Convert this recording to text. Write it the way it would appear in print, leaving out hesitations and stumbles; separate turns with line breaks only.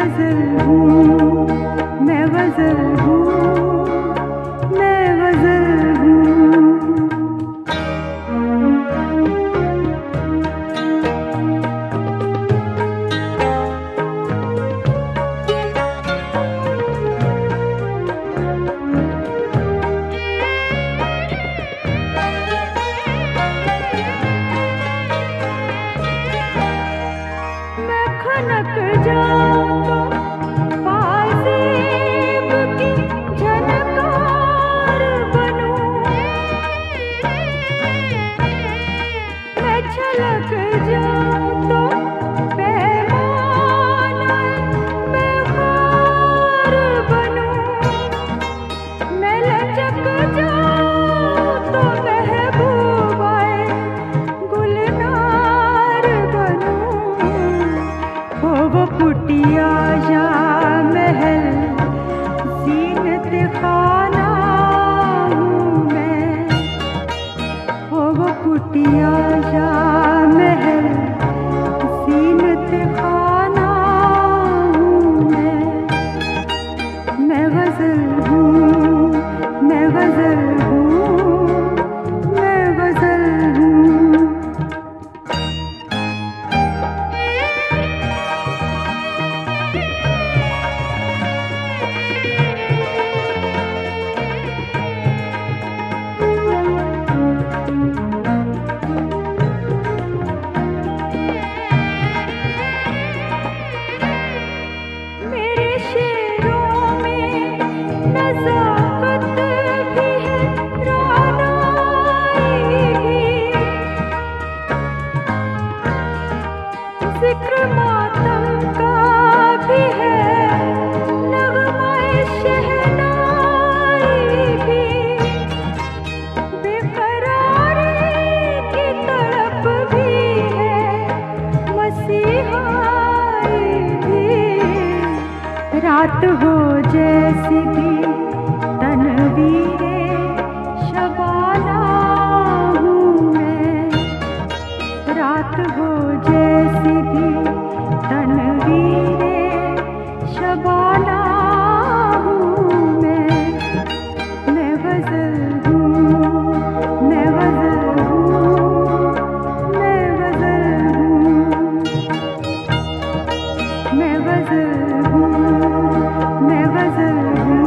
गज़ल हूँ, मैं गज़ल हूँ, मैं गज़ल हूँ। मैं खनक जाऊँ तो पाज़ेब की झनकार बनूँ, मैं छलक जाऊँ तो पैमाना मैं हार बनूँ, मैं लचक जाऊँ तो महबूबाए गुलनार बनूँ। हो वो कुटिया या महल ज़ीनत खाना हूँ मैं, हो वो कुटिया या महल ज़ीनत खाना हूँ मैं गज़ल हूँ, मैं गज़ल हूँ, मैं गज़ल हूँ। मेरे शेरों में नज़ाकत भी है, रानाई भी, ज़िक्र मातम का भी है, नग़्मा-ए शहनाई भी, बेक़रारी की तड़प भी है, मसीहाई भी। रात हो जैसी भी तनवीरे शबाना हूँ मैं, रात हो जैसी भी तनवीरे शबाना हूँ मैं गज़ल हूँ, मैं गज़ल हूँ, मैं गज़ल हूँ, मैं गज़ल हूँ, मैं गज़ल हूँ।